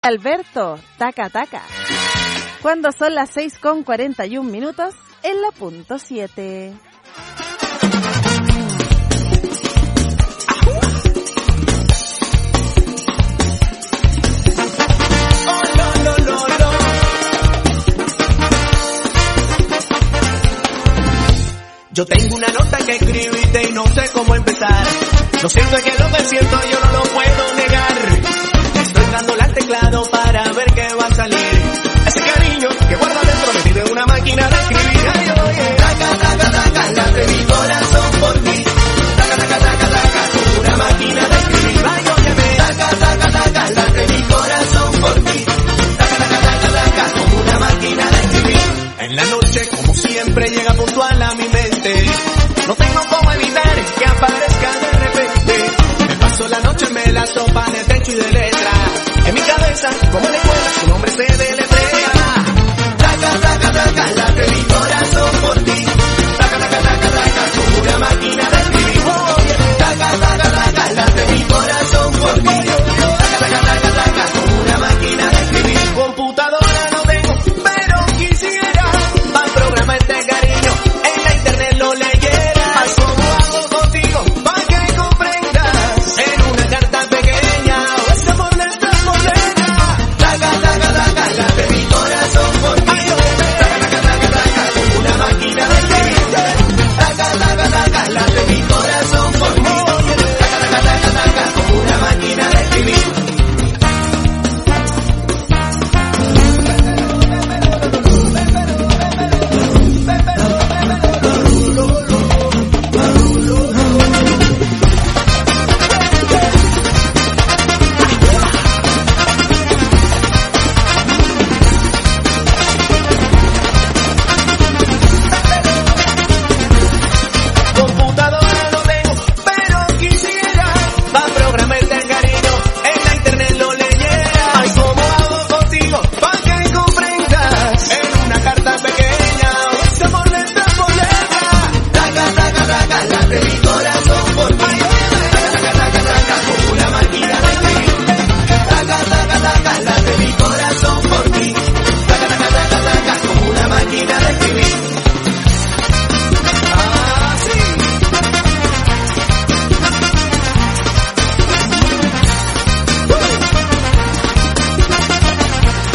Alberto, taca taca. Cuando son las 6:41 en la punto 7. Yo tengo una nota que escribiste y no sé cómo empezar. Lo siento, es que lo que siento yo no lo puedo negar. Estoy dándole al teclado para ver qué va a salir. Ese cariño que guarda dentro metido en una máquina de escribir. Ay, oye, taca, taca, taca, late mi corazón por ti. Taca, taca, taca, taca, como una máquina de escribir. Ay, óyeme, taca, taca, taca, late mi corazón por ti. Taca, taca, taca, taca, como una máquina de escribir. En la noche, como siempre, llega puntual a mi mente. No tengo cómo evitar que aparezca de repente. Me paso la noche, me la sopa de techo y de letra. En mi cabeza, como le